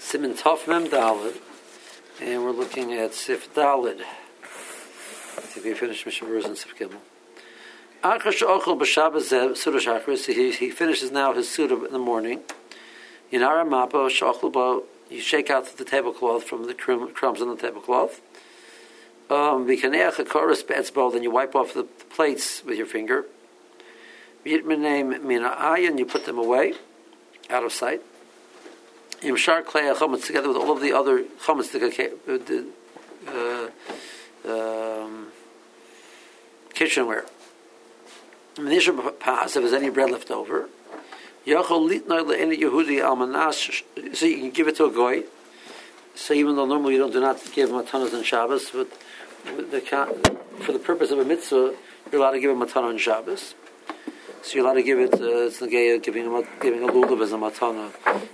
Siman Tov Mem Daled, and we're looking at Sif Daled. I think we finished Mishnah Berurah and Sif Gimel. He finishes now his Suda in the morning. Yinara Mapa Shachlba, you shake out the tablecloth from the crumbs on the tablecloth. Then you wipe off the plates with your finger. And you put them away, out of sight. Together with all of the other chametz, kitchenware. If there's any bread left over, so you can give it to a goy. So even though normally you do not give matanos on Shabbos, but for the purpose of a mitzvah, you're allowed to give a matana on Shabbos. So you're allowed to give it. It's the gay giving a lulav as a matana.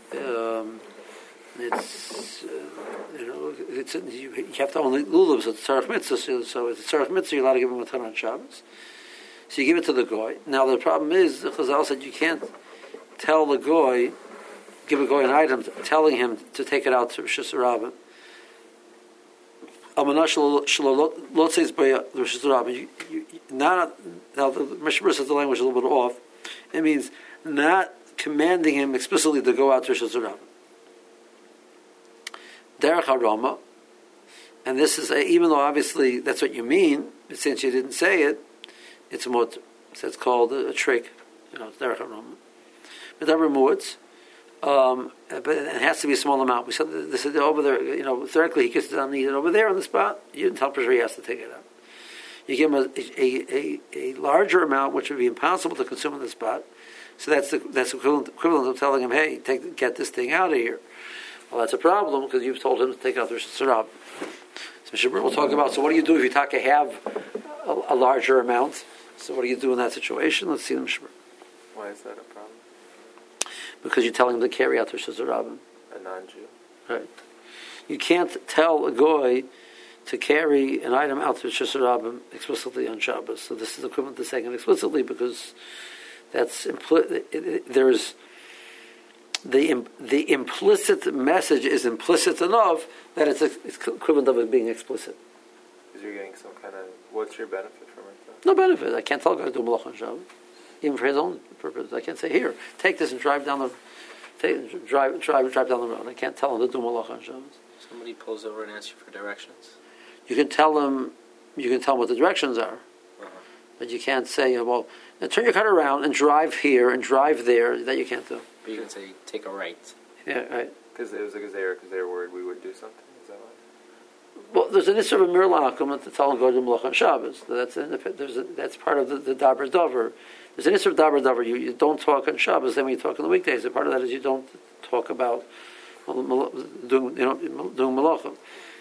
You have to only lulav, so it's tzarech mitzvah. So it's tzarech mitzvah, you're allowed to give a matana on Shabbos. So you give it to the goy. Now the problem is, the Chazal said you can't tell the goy, give a goy an item, telling him to take it out to Rishus Rabbah. Now the Mishnah Berurah says the language is a little bit off. It means not commanding him explicitly to go out to Rishus Rabbah. Derech HaRama, and this is even though obviously that's what you mean, but since you didn't say it, it's more. So it's called a trick. It's Derech HaRama. But it has to be a small amount. We said this is over there. Theoretically, he could need it over there on the spot. You didn't tell him he has to take it out. You give him a larger amount, which would be impossible to consume on the spot. So that's equivalent of telling him, "Hey, get this thing out of here." Well, that's a problem because you've told him to take out the Rishus Rabbah. So Mishnah Berurah will talk about. So what do you do if you have a larger amount? So what do you do in that situation? Let's see the Mishnah Berurah. Why is that a problem? Because you're telling him to carry out the Rishus Rabbah. A non-Jew. Right. You can't tell a goy to carry an item out to Rishus Rabbah explicitly on Shabbos. So this is equivalent to saying it explicitly because that's there's the implicit message is implicit enough that it's equivalent of it being explicit. Because you're getting some kind of. What's your benefit from it, though? No benefit. I can't tell a guy to do malach on Shabbos, even for his own purpose. I can't say, "Here, take this and drive down the road." I can't tell him to do malach on Shabbos. Somebody pulls over and asks you for directions. You can tell him. You can tell him what the directions are, but you can't say, "Well, now turn your car around and drive here and drive there." That you can't do. But you can say, "Take a right." Yeah, right. Because it was because they were worried we would do something. Is that why? Well, there's an issue of a mirlakum to tell him go to malach on Shabbos. That's part of the daber davar. There's an issue of daber davar. You don't talk on Shabbos. Then when you talk on the weekdays, and part of that is you don't talk about doing malachim.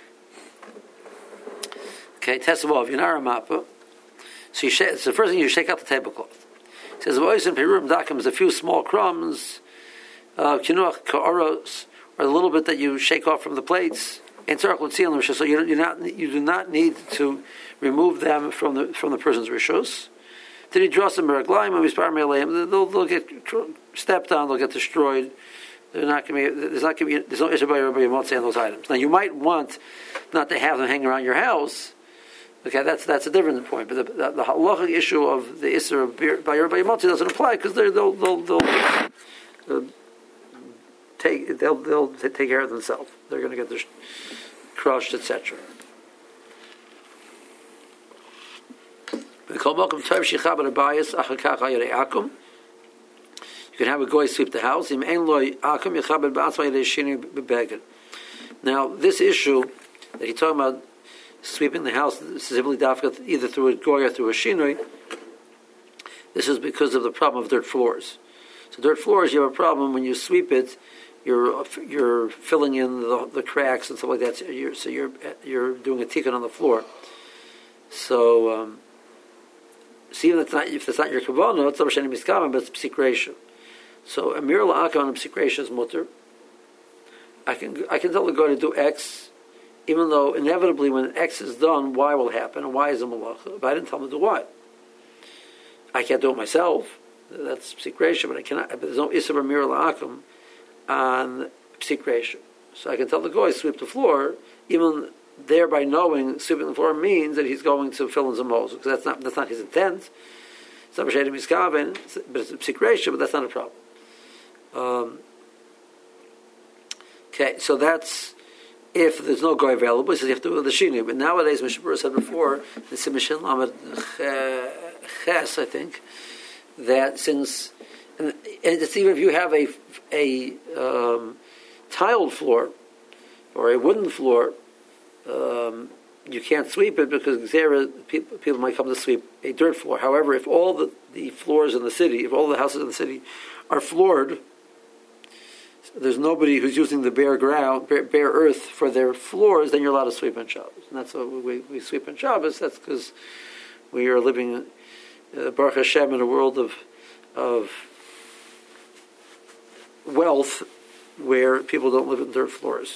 Okay, Tesavov, Yinara Mapa. So it's the first thing you shake out the tablecloth. It says, "Voice in Perum Dakim is a few small crumbs, kinuach ka'oros, or the little bit that you shake off from the plates." And so you do not need to remove them from the person's rishus. Did he draw some meraglaim and mispar me'aleim? They'll get stepped on. They'll get destroyed. There's no issue by everybody on those items. Now you might want not to have them hang around your house. Okay, that's a different point. But the halachic issue of the isser of by everybody doesn't apply because they'll take care of themselves. They're going to get crushed, etc. You can have a goy sweep the house. Now, this issue that he's talking about, sweeping the house, specifically either through a goy or through a shinoi, this is because of the problem of dirt floors. So dirt floors, you have a problem when you sweep it. You're filling in the cracks and stuff like that. So you're doing a tikkun on the floor. So even if it's not your kavanah, it's not sheni miskaman, but it's psikration. So a mir la'akam and psikration is mutter. I can tell the guy to do X, even though inevitably when X is done, Y will happen, and Y is a malacha. But I didn't tell him to do Y. I can't do it myself. That's psikration, but I cannot. But there's no isser mir la'akam on psikration. So I can tell the goy sweep the floor, even thereby knowing sweeping the floor means that he's going to fill in some holes, because that's not his intent. It's not B'Shedim Miskaven, but it's a psik ratio, but that's not a problem. Okay, so that's if there's no goy available, he says you have to do the shini. But nowadays, Mishabur said before, the Simishin Lamed Ches, I think, that since, and it's even if you have a tiled floor or a wooden floor, you can't sweep it because people might come to sweep a dirt floor. However, if all the floors in the city, if all the houses in the city are floored, there's nobody who's using the bare ground, bare earth for their floors, then you're allowed to sweep on Shabbos. And that's why we sweep on Shabbos. That's because we are living, Baruch Hashem, in a world of wealth where people don't live in dirt floors.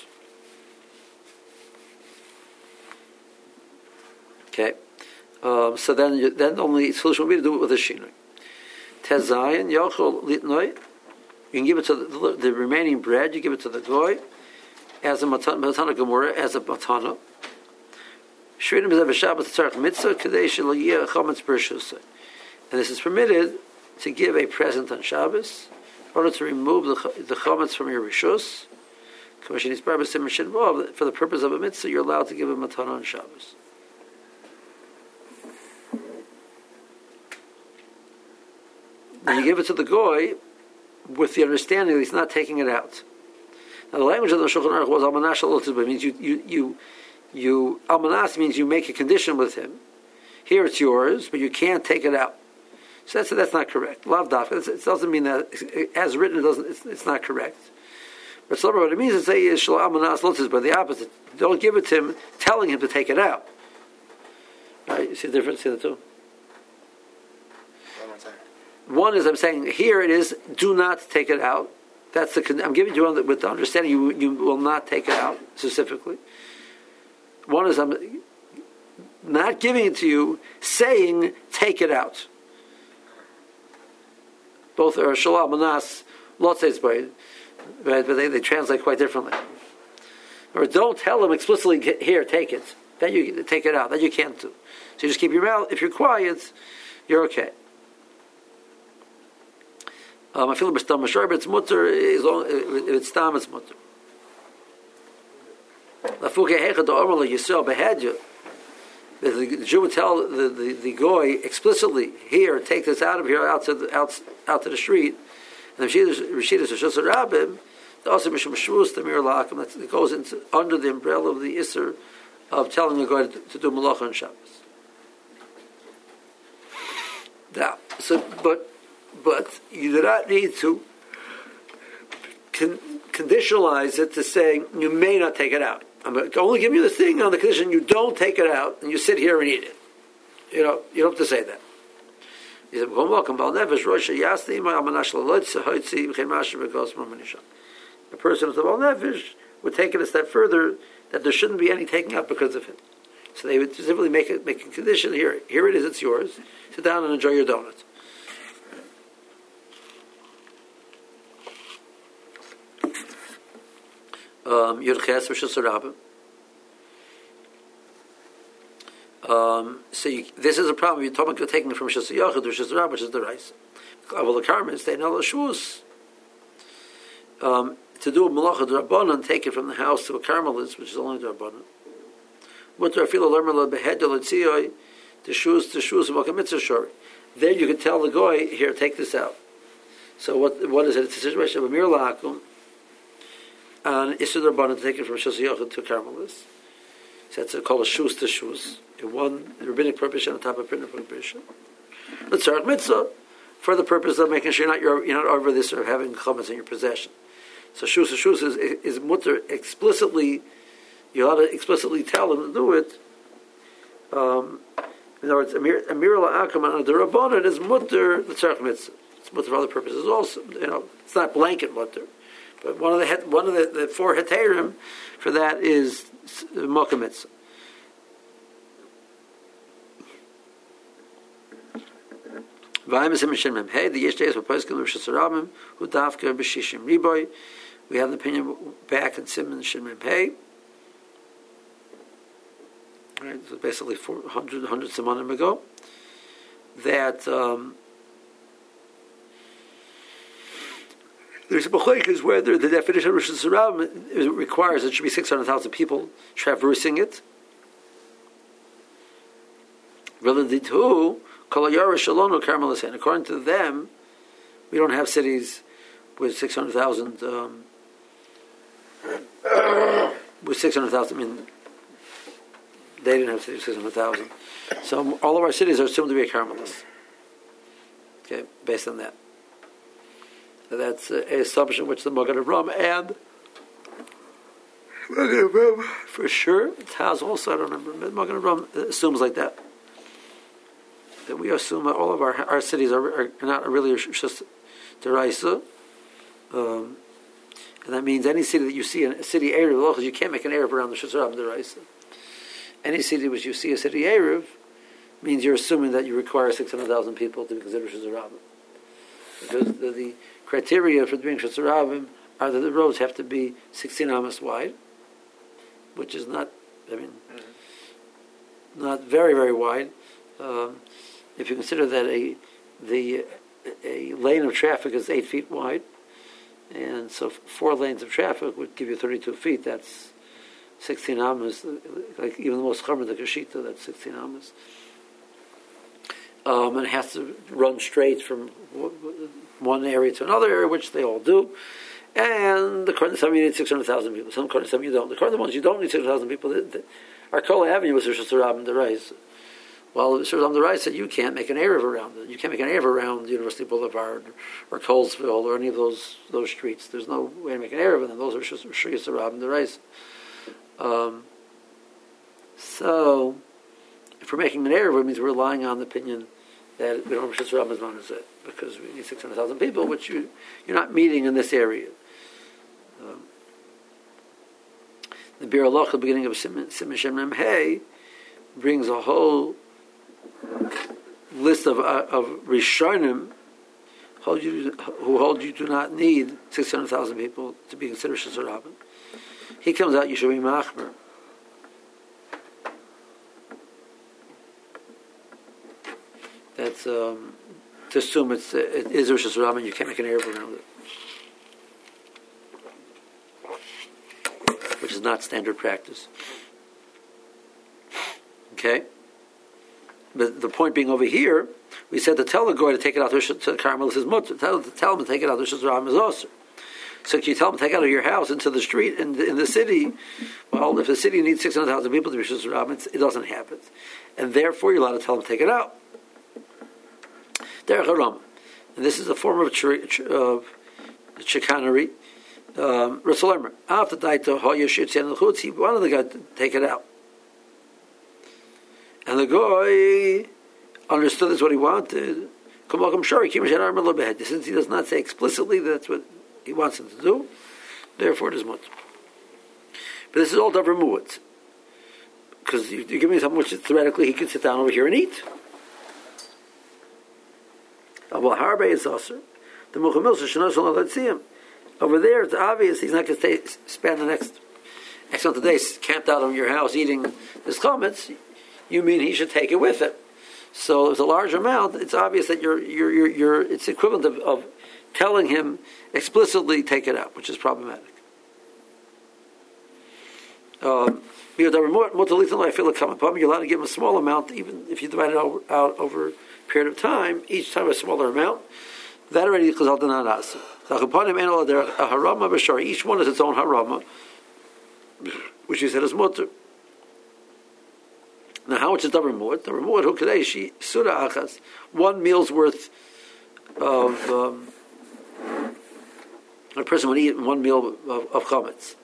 Okay, so then the only solution would be to do it with a shinoi. Tezayin yochol litnoi. You can give it to the remaining bread. You give it to the goy as a matana gemura, as a matana. Shridim is a Shabbos tzarich mitzvah kadesh l'yeh chametz b'rishusay. And this is permitted to give a present on Shabbos in order to remove the chametz from your rishus. For the purpose of a mitzvah, you're allowed to give a matana on Shabbos. And you give it to the goy with the understanding that he's not taking it out. Now, the language of the Shulchan Aruch was almanash alotizba. Means you almanas means you make a condition with him. Here it's yours, but you can't take it out. So that's not correct. Lav dafka. It doesn't mean that as written. It's not correct. But what it means to say is shlo almanas alotizba. The opposite. Don't give it to him, telling him to take it out. Right? You see the difference in the two? One is I'm saying here it is, do not take it out. That's I'm giving you with the understanding you will not take it out specifically. One is I'm not giving it to you, saying take it out. Both are shalom manas lotzes by, but they translate quite differently. Or don't tell them explicitly here take it. Then you take it out. That you can't do. So you just keep your mouth. If you're quiet, you're okay. I feel it's stam, but it's mutter. If it's stam, it's mutter. The Jew would tell the goy explicitly, here, take this out of here, out to the street. And the Rashidas Rishus Rabbim, also Mishum Shvus, the Mir Lakim, that goes into under the umbrella of the Isser of telling a goy to do Malacha on Shabbos. Now, but you do not need to conditionalize it to saying you may not take it out. I'm going to only give you this thing on the condition you don't take it out and you sit here and eat it. You don't have to say that. He said, a person with a Baal Nefesh would take it a step further that there shouldn't be any taking out because of him. So they would simply make a condition here. Here it is, it's yours. Sit down and enjoy your donut. Yudches Rishus Rabbim. This is a problem. You're talking about taking it from Rishus Yachid to Rishus Rabbim, which is the rice. Well, the Karmins, they know the Shvus. To do a Malacha D'Rabbanan, take it from the house to a Carmelist, which is only D'Rabbanan. Mutter Afilo Lermer LeBehed LeTzioi, the Shvus of Mitzvah Shori. There you can tell the goy, here, take this out. So what is it? It's a situation of a Mir Lakum, and Isser D'Rabbanan to take it from Rishus Yachid to a Carmelist. So that's called a Shus to Shus. In one rabbinic prohibition on top of printed prohibition. The Tzarech Mitzvah, for the purpose of making sure you're not over this or having chametz in your possession. So Shus to Shus is mutter explicitly. You ought to explicitly tell them to do it. In other words, Amir La'akam on the Rabbanan is mutter the Tzarech Mitzvah. It's mutter for other purposes also. It's not blanket mutter. But one of the four heterim for that is Mokum Mitzvah. The yesh days were poskim l'Rishus Rabbim who dafka b'shishim riboy. We have the opinion back in Simon Shin Mem Pei. Right, so basically 100 semanim ago, that there's a machlokes whether the definition of Rosh Hashanah requires it should be 600,000 people traversing it. According to them, we don't have cities with 600,000. With 600,000, I mean, they didn't have 600,000. So all of our cities are assumed to be a Carmelis. Okay, based on that. So that's an assumption which the Magen Avraham and Magen Avraham for sure. Taz also, I don't remember, but Magen Avraham assumes like that. That we assume that all of our cities are not really just Deraisa. And that means any city that you see a city Erev, you can't make an Erev around the Shazarab Deraisa. Any city which you see a city Erev means you're assuming that you require 600,000 people to be considered Shazarabim. Because the criteria for being Shazarabim are that the roads have to be 16 amas wide, which is not, not very, very wide. If you consider that a lane of traffic is 8 feet wide, and so 4 lanes of traffic would give you 32 feet, that's 16 amas, like even the most chamer, the Kashita, that's 16 amas. And it has to run straight from one area to another area, which they all do. And according to some, you need 600,000 people. Some according to some, you don't. According to the ones you don't need 600,000 people. Our Kola Avenue was Rosh Hashanah and the Reis. Well, Rosh Hashanah the Reis said you can't make an Erev around it. You can't make an Erev around University Boulevard or Colesville or any of those streets. There's no way to make an Erev in them. Those are Rosh Hashanah and the Reis. So, if we're making an Erev, it means we're relying on the opinion that we don't have Rosh Hashanah as long as it, because we need 600,000 people, which you're not meeting in this area. The Bir Allah, the beginning of Simon Shem Mem Hey, brings a whole list of Rishonim who hold you do not need 600,000 people to be considered Shazarabim. He comes out, you should be Machmer. That's to assume it is Rosh Hashanah, and you can't make an Erev around it, which is not standard practice. Okay, but the point being over here, we said to tell the goy to take it out to Carmel is mutter. Tell him to take it out to Rosh Hashanah is also. So can you tell him to take it out of your house into the street in the city? Well, if the city needs 600,000 people to be Rosh Hashanah, it doesn't happen, and therefore you're allowed to tell him to take it out. Derech Haram, and this is a form of chicanery. Rasul Emer, after Daito Hoyashitzi and the Chutz, he wanted the guy to take it out, and the guy understood that's what he wanted. Since he does not say explicitly that's what he wants him to do, therefore it is much. But this is all davar mu'at, because you're giving me something which theoretically he could sit down over here and eat. Well, Harbe is also the Muchamil Shana over there. It's obvious he's not going to spend the next X amount of days camped out on your house eating his chametz. You mean he should take it with him? So it's a large amount. It's obvious that you're it's equivalent of telling him explicitly take it out, which is problematic. You're allowed to give him a small amount, even if you divide it out over a period of time, each time a smaller amount. That already is chazal d'nanas. Each one is its own harama, which he said is mutter. Now, how much is davar mu'at? Davar mu'at who today she surah achas, 1 meal's worth of a person would eat 1 meal of chametz.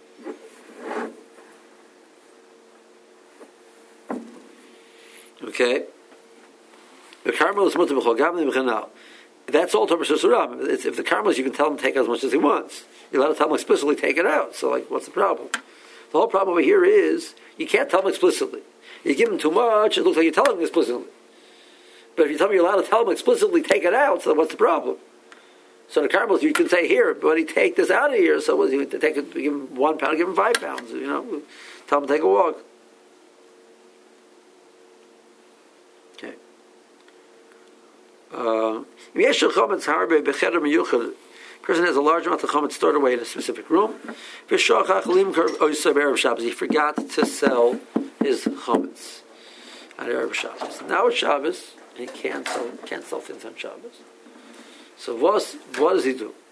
Okay, the Carmel is mutter b'chol gam v'chanal. That's all Torah Surah. If the Carmel is, you can tell him to take as much as he wants. You're allowed to tell him explicitly take it out. So, what's the problem? The whole problem over here is you can't tell him explicitly. You give him too much, it looks like you're telling him explicitly. But if you tell him you're allowed to tell him explicitly take it out, so what's the problem? So the carbon, you can say here, but he take this out of here. So was he to take it? Give him 1 pound, give him 5 pounds. Tell him to take a walk. Okay. Person has a large amount of chametz stored away in a specific room. He forgot to sell his chametz on Erev Shabbos. Now it's Shabbos, and he can't sell things on Shabbos. So what does he do?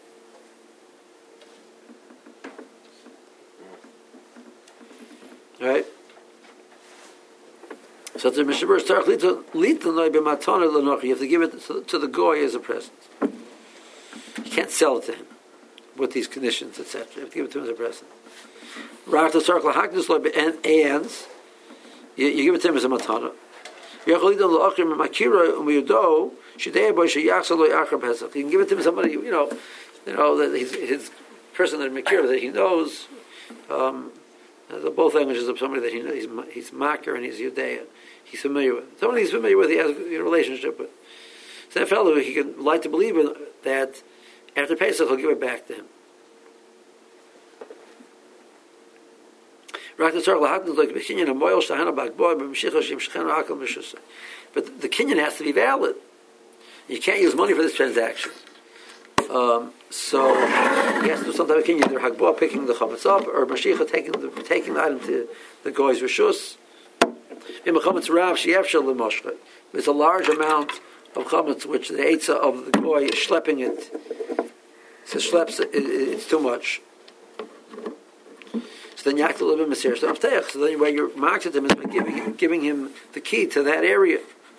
Right? So the Mishabur Starch you have to give it to the goy as a present. You can't sell it to him with these conditions, etc. You have to give it to him as a present. And you give it to him as a matana. You can give it to him somebody that his person that Makir that he knows. Both languages of somebody that he knows. He's Makir and he's Yudean. He's familiar with. Somebody he's familiar with. He has a relationship with. So that fellow, he can like to believe in that. After Pesach, he'll give it back to him. But the kinyan has to be valid. You can't use money for this transaction. So he has to do some type of kinyan, either Hagbah picking the chametz up, or Mashiach taking the item to the goy's rishus. It's a large amount of chametz which the eitzah of the goy is schlepping it. So it's too much. So then you have to live in Masir. So then where you're marked at him is by giving him the key to that area.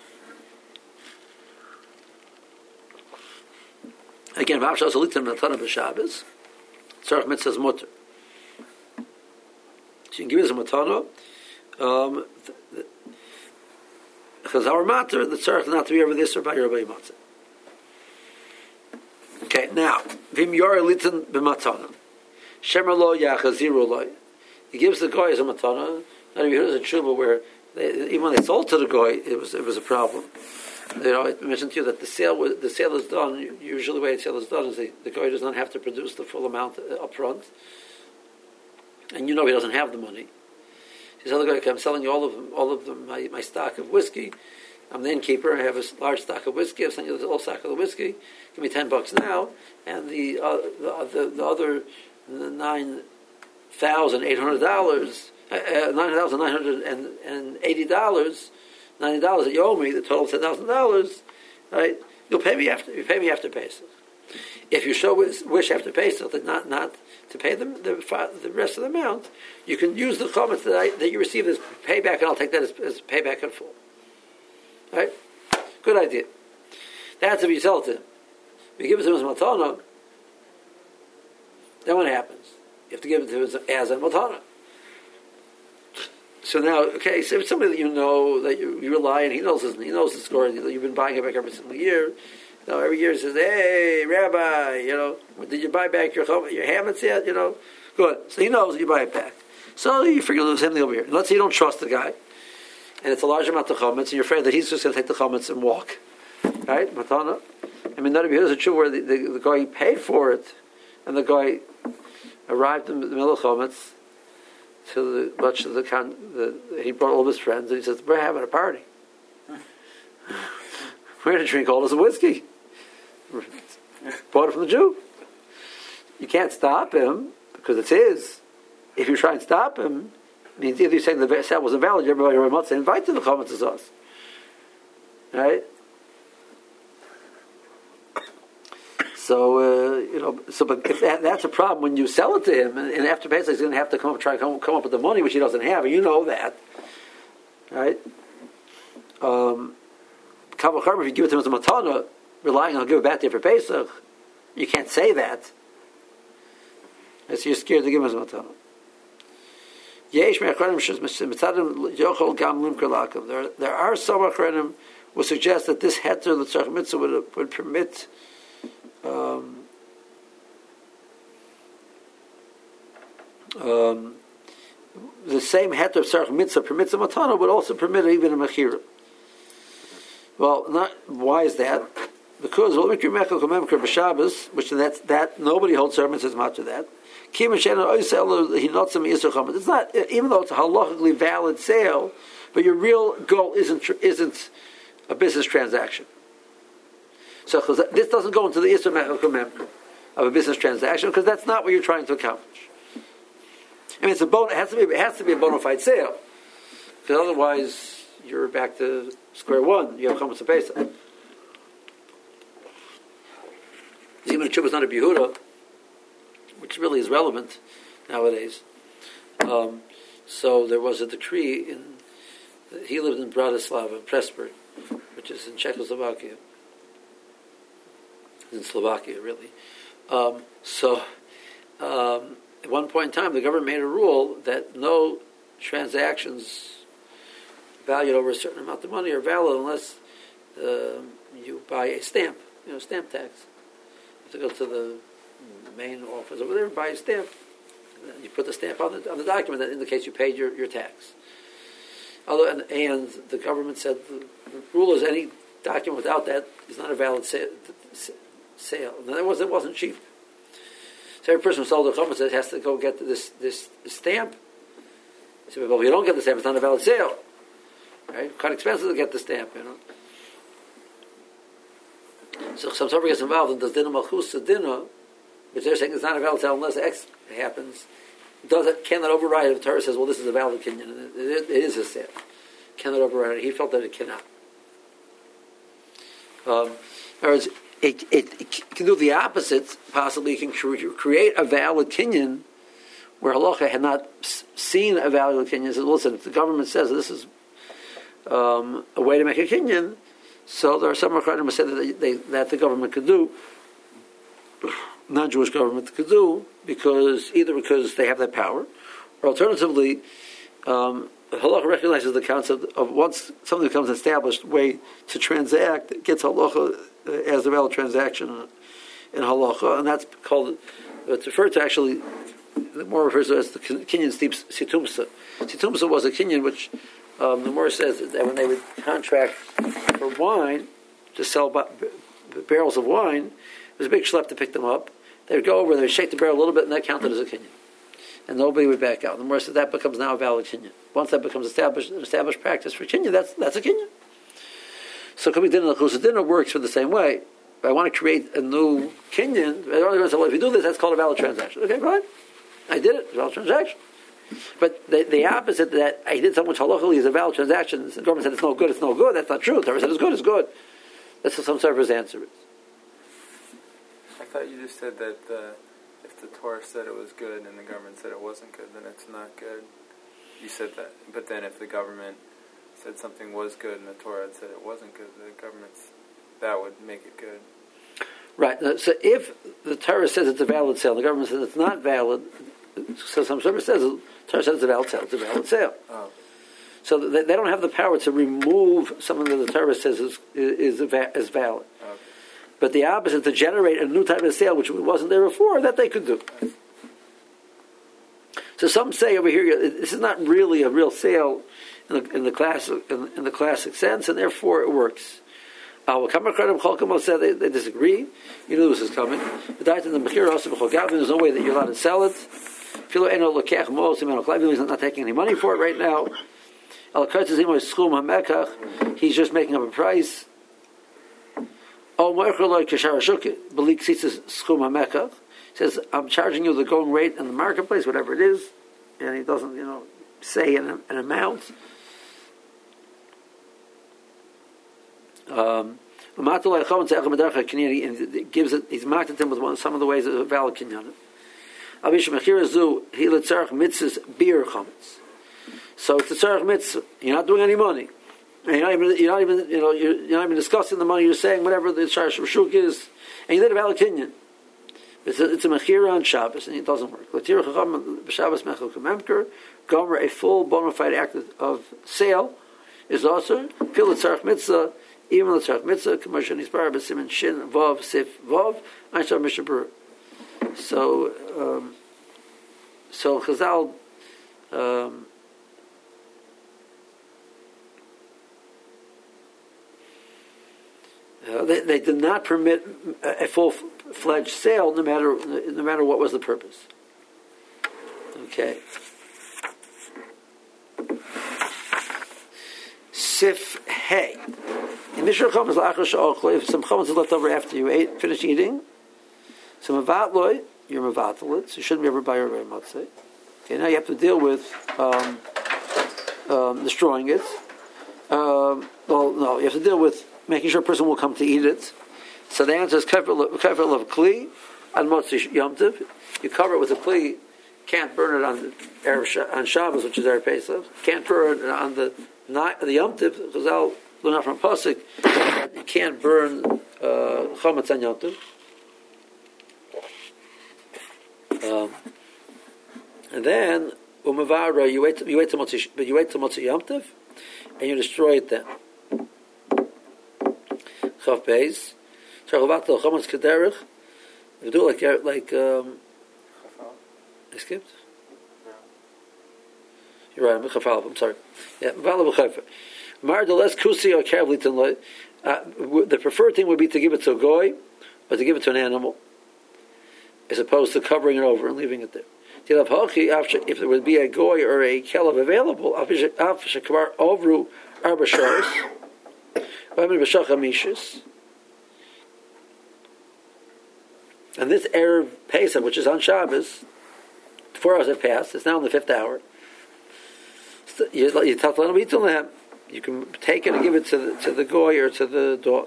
Again, Vavshas Alitim Natana B'Shabbos. Tzarech Mitzvah's mutter. So you can give it as a matana. Because our matter, the tzarech not to be over this or by Rabbi Matzah. Okay, now Vim Yor Alitim B'Matana. Shemer Lo Yachaziru Lo. He gives the guy as a matana. Not even here's a tshuva where even when they sold to the guy, it was a problem. I mentioned to you that the sale is done. Usually, the way the sale is done is the guy does not have to produce the full amount up front, and he doesn't have the money. He says, "Okay, I'm selling you all of my stock of whiskey. I'm the innkeeper. I have a large stock of whiskey. I'm selling you the whole stock of the whiskey. Give me $10 now, and the other $9,800, $9,980, $90 that you owe me, the total of $10,000, right? You pay me after Pesach. If you wish after Pesach that not to pay the rest of the amount, you can use the chametz that you receive as payback, and I'll take that as payback in full. Right? Good idea. That's if you sell it to him. If you give it to him as matana, then what happens? You have to give it to him as a matana. So now, okay, so if somebody that you know, that you rely on, he knows the score, you've been buying it back every single year. Every year he says, "Hey, Rabbi, did you buy back your hammets yet?" Good. So he knows you buy it back. So you figure there's something over here. And let's say you don't trust the guy, and it's a large amount of chametz, and you're afraid that he's just going to take the chametz and walk. Right? Matana. Here's a true where the guy paid for it, and the guy arrived in the middle of chametz. He brought all of his friends, and he says, "We're having a party. We're going to drink all this whiskey." Bought it from the Jew. You can't stop him because it's his. If you try and stop him, it means either you're saying the sale wasn't valid, everybody must say, invite to the chametz as us. Right? So, but if that's a problem when you sell it to him, and after Pesach he's going to have to come up with the money, which he doesn't have, and you know that. Right? If you give it to him as a matana, relying on he'll give it back to you for Pesach, you can't say that. So you're scared to give him as a matana. There are some achronim who suggest that this heter, the tzarech mitzvah, would permit the same heter of tzarech mitzvah permits a matana, would also permit even a mechira. Well, why is that? because which that nobody holds sermons as much of that. It's not, even though it's a halachically valid sale, but your real goal isn't a business transaction. So this doesn't go into the Isser Mechel Memker of a business transaction because that's not what you're trying to accomplish. I mean, it has to be a bona fide sale, because otherwise you're back to square one. You have Chametz Pesach. Even Chub is not a Yehuda, which really is relevant nowadays. So there was a decree he lived in Bratislava, Pressburg, which is in Czechoslovakia. In Slovakia, really. At one point in time, the government made a rule that no transactions valued over a certain amount of money are valid unless you buy a stamp, stamp tax. You have to go to the main office over there and buy a stamp. You put the stamp on the document that indicates you paid your tax. And the government said the rule is any document without that is not a valid sale. And it wasn't cheap. So every person who sold a chametz said has to go get this stamp. He said, well, if you don't get the stamp, it's not a valid sale. Right? Quite expensive to get the stamp, So somebody gets involved and does dinner malchus dinner, which they're saying it's not a valid sale unless X happens. Cannot override if the Torah says, well, this is a valid kinyan, and it is a sale. Cannot override it. He felt that it cannot. Whereas it can do the opposite. Possibly it can create a valid kinyan where halacha had not seen a valid kinyan. It says, listen, if the government says this is a way to make a kinyan, so there are some requirements who said that the government could do, non-Jewish government could do, because they have that power, or alternatively, halacha recognizes the concept of once something becomes an established way to transact, it gets halacha as a valid transaction in halacha, and that's called, it's referred to actually, the more refers to as the kinyan situmsa. Situmsa was a kinyan which the more says that when they would contract for wine to sell barrels of wine, it was a big schlep to pick them up. They would go over and they would shake the barrel a little bit, and that counted as a kinyan. And nobody would back out. The more said that becomes now a valid kinyan. Once that becomes an established practice for kinyan, that's a kinyan. So coming dinner dinner works for the same way. If I want to create a new kinyan, I don't say, well, if you do this, that's called a valid transaction. Okay, fine. I did it. It's a valid transaction. But the opposite, that I did something which halachically is a valid transaction, the government said it's no good, that's not true. The Torah said it's good. That's what some server's answer is. I thought you just said that if the Torah said it was good and the government said it wasn't good, then it's not good. You said that. But then if the government said something was good and the Torah said it wasn't good, that would make it good. Right. So if the Torah says it's a valid sale, the government says it's not valid, so some server says the Torah says it's a valid sale. It's a valid sale. Oh. So they don't have the power to remove something that the Torah says is valid. Okay. But the opposite, to generate a new type of sale which wasn't there before, that they could do. So some say over here, this is not really a real sale in the classic sense, and therefore it works. Said they disagree. You knew this was coming. There's no way that you're allowed to sell it. He's not taking any money for it right now. He's just making up a price. Says, I'm charging you the going rate in the marketplace, whatever it is, and he doesn't, say an amount. And it gives it. He's marked it him with some of the ways of a valid kinyan. So it's a tzarech mitzvah. You're not doing any money. And you're not even discussing the money. You're saying whatever the sharish reshuk is, and you did a valid kinyan. It's a mechira on Shabbos, and it doesn't work. Gomer, a full bona fide act of sale is also fil tzarech mitzvah. Even the tzarech mitzvah, commercial nisbar b'simin shin vav sif vav einshar mishabur. So Chazal. They did not permit a full-fledged sale, no matter what was the purpose. Okay. Sif Hey. In Mishra Chom is Lachar Sha'ochle. If some Chom is left over after you finish eating, so Mavatloi, you're Mavatal it, so you shouldn't be ever buy or buy Matzah. Okay, now you have to deal with destroying it. Well, no, you have to deal with making sure a person will come to eat it. So the answer is Kafir of Kli and Motzi Yom Tov. You cover it with a Kli, can't burn it on Shabbos, which is Erev Pesach. Can't burn it on the Yom Tov, because I'll learn out from Pasuk. You can't burn Chometz on Yom Tov. And then Umavara, you wait till Motzi Yom Tov, and you destroy it then. Chav Beis, Charavatel Chometz Kederich. You do it like I skipped. You're right. I'm sorry. Yeah, the preferred thing would be to give it to a goy, or to give it to an animal, as opposed to covering it over and leaving it there. If there would be a goy or a kelev available, ovru arba sharos, and this Erev Pesach, which is on Shabbos, 4 hours have passed. It's now in the 5th hour. You can take it and give it to the goy or to the dog.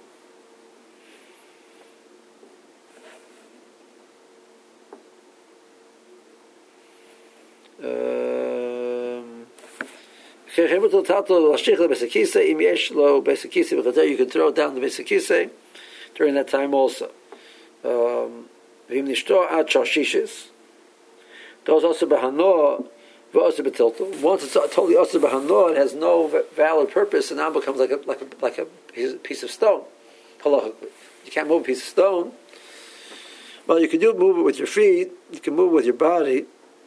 You can throw it down the Besakise during that time also. Those also behano. Once it's totally also behano, it has no valid purpose, and now becomes like a piece of stone. Halachically, you can't move a piece of stone. Well, you can move it with your feet. You can move it with your body.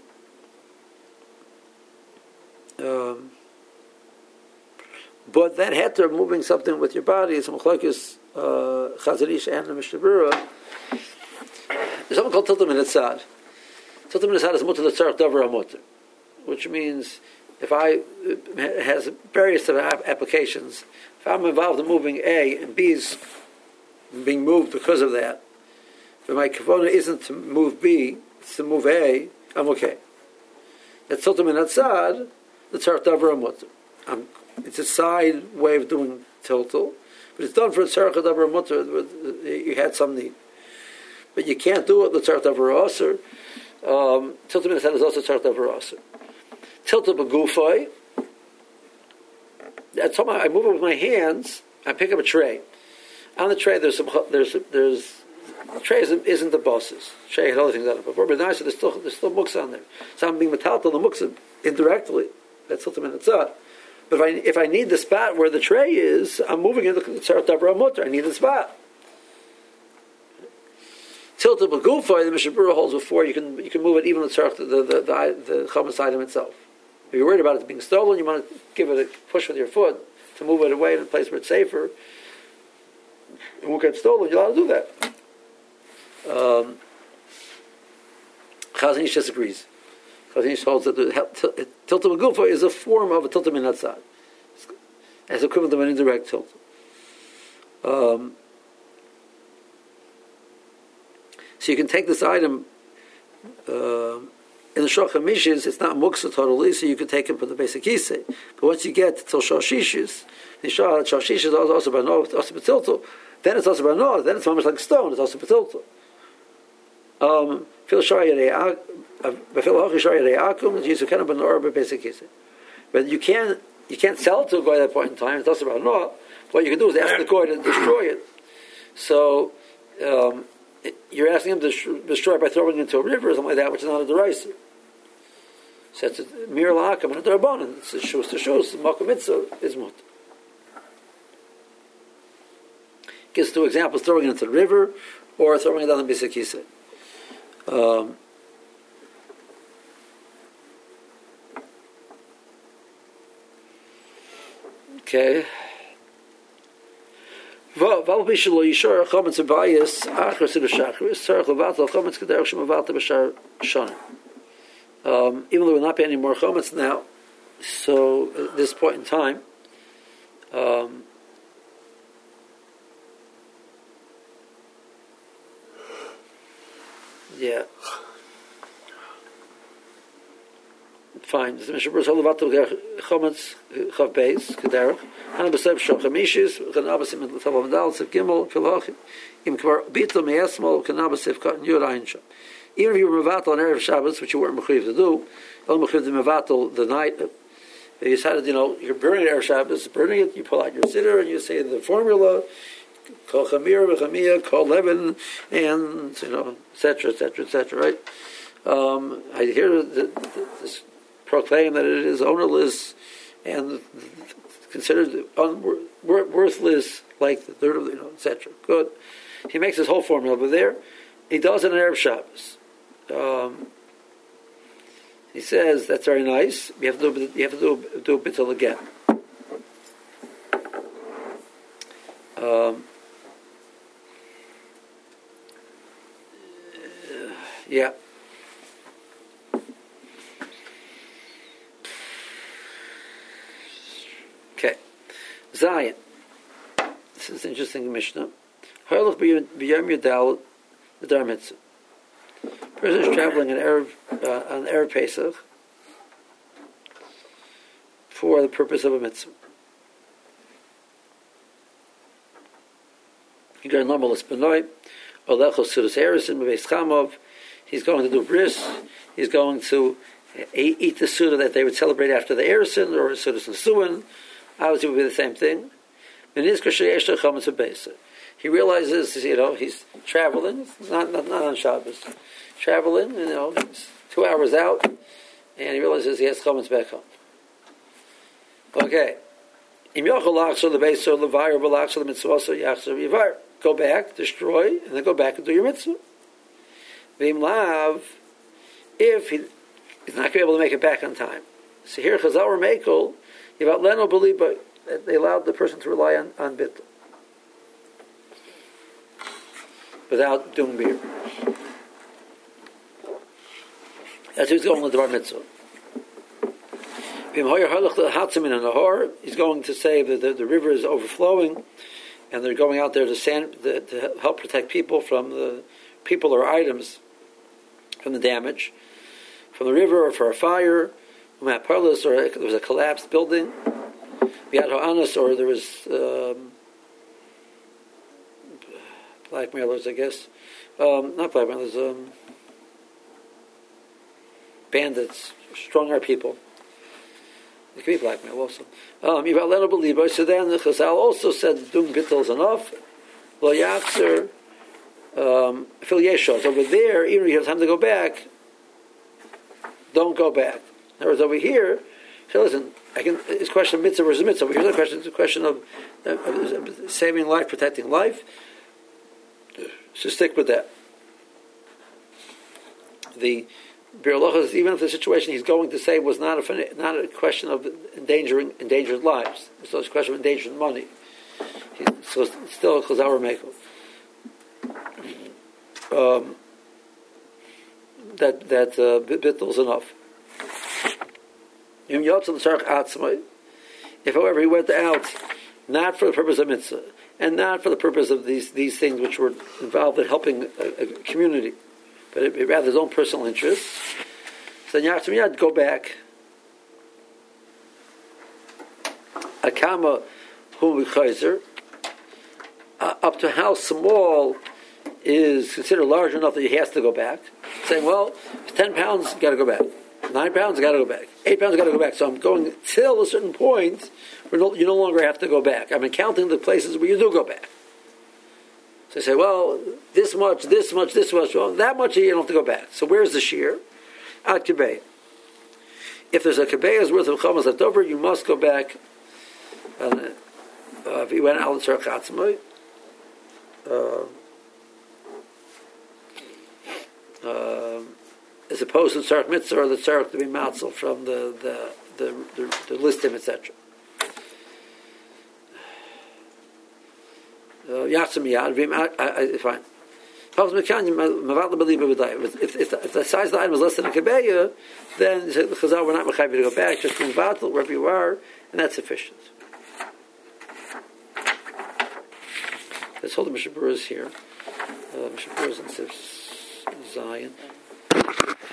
But that heter of moving something with your body is machlokes Chazon Ish and the Mishnah Berurah. There's something called tiltum minatzad. Tiltum minatzad is mutter l'tzarech davar hamutter, which means if it has various applications. If I'm involved in moving A and B is being moved because of that, but my kavona isn't to move B, it's to move A, I'm okay. That's tiltum minatzad, l'tzarech davar hamutter. It's a side way of doing tiltul, but it's done for a tzarech davar hamutter. You had some need. But you can't do it the tzarech davar aser. Tiltum minatzad is also tzarech davar aser. Tiltum begufay. I move it with my hands. I pick up a tray. On the tray, the tray isn't the bosses. The tray had other things on it before, but nice. There's still mooks on there. So I'm being metaltal the mooks indirectly. That's tiltum minatzad. But if I need the spot where the tray is, I'm moving into the tzarech davar hamutter. I need the spot. Tiltum begufay, the Mishnah Berurah holds before you can move it even the chametz item itself. If you're worried about it being stolen, you want to give it a push with your foot to move it away in a place where it's safer. It won't get stolen. You're allowed to do that. Chazon Ish disagrees. Chazon Ish holds that tiltum begufay is a form of a tiltum minatzad, as equivalent of an indirect tiltum. So you can take this item in the Shulchan Mishis. It's not muksa totally, so you can take it for the basic kisei. But once you get till shashishis, the shashishis is also bano, also betiltul. Then it's also bano. Then it's almost like stone. It's also betiltul. But you can't sell it to a guy at that point in time. It's also bano. What you can do is ask the guy to destroy it. So. You're asking him to destroy it by throwing it into a river or something like that, which is not a deraisa. So it's a mir la'akam and a derabanan. It's a shus to shus. Makom mitzvah is mut. Gives 2 examples: throwing it into the river or throwing it on the bisakisa. Okay. Val Bishalo Yishar Chometz Abayis Achar Sidur Shachris Tzarech Levatal Chometz Kederach Shemavalta B'Shar Shana. Even though there will not be any more Chometz now, so at this point in time, yeah. Fine. The Mishnah Berurah Levatal Chometz Chav Beis Kederach. Hana B'Sev Shal Chamishis Chanabasim and Tavam Dal Sev Gimel Kilach Im Kvar Bitl Me'esmol Kanabasim Katan Yud Ayin Sham. Even if you were mevatel on Erev Shabbos, which you weren't mechuyev to do, only mechuyev to mevatel the night. You decided, you're burning Erev Shabbos, burning it. You pull out your siddur and you say the formula, kol chamir v'chamiyah, kol levin, and etc., etc., etc. Right? I hear this proclaim that it is ownerless and considered worthless, like the third of etc. Good. He makes his whole formula over there. He does it on Erev Shabbos. He says that's very nice. You have to do a bittul again. Yeah. Okay. Zion. This is an interesting Mishnah. Harlech b'yom yudal the Dar Mitzvah. Person is traveling on Erev Pesach for the purpose of a mitzvah. He's going to do bris. He's going to eat the Suda that they would celebrate after the Erison or Sudas and Suin. Obviously, it would be the same thing. He realizes, he's traveling, not on Shabbos. Traveling, he's 2 hours out, and he realizes he has chametz back home. Okay. Go back, destroy, and then go back and do your mitzvah. If he's not going to be able to make it back on time. So here, Chazal or Mekel, they allowed the person to rely on bittul without doing beer. That's who's going to the bar mitzvah. He's going to say that the river is overflowing, and they're going out there to help protect people or items from the damage, from the river or for a fire, or there was a collapsed building, or there was blackmailers, I guess. Not blackmailers, bandits, strong-armed people. It could be blackmail also. So then the Chazal also said doing bittul is enough. Lo yachzer fil yeshos. Over there, even if you have time to go back, don't go back. In other words, over here, listen, it's a question of mitzvah versus mitzvah. Over here, it's a question of saving life, protecting life. So stick with that. The Biur Halacha, even if the situation he's going to say was not a question of endangered lives, it's a question of endangered money. So it's still a Chazal Mekel. That bittul is enough. If, however, he went out not for the purpose of mitzvah and not for the purpose of these things which were involved in helping a community, but rather his own personal interests, so then Yachtzim go back. Akama hu v'chayzer, up to how small is considered large enough that he has to go back. Saying, well, 10 pounds, got to go back. 9 pounds, got to go back. 8 pounds, got to go back. So I'm going till a certain point where you no longer have to go back. I'm counting the places where you do go back. So I say, well, this much, this much, this much. Well, that much you don't have to go back. So where's the shear? At Kibay. If there's a Kibay's worth of chametz left over, you must go back. If you went out to Chatzmai, as opposed to tzarech mitzvah or the tzarech to be matzel from the listim, etc. Yatsum Yad, fine. If the size of the item is less than a kebeya, then the Chazal, we're not mechayiv to go back, just move out wherever you are, and that's sufficient. Let's hold the Mishnah Berurah here. Mishnah Berurah is in Zion.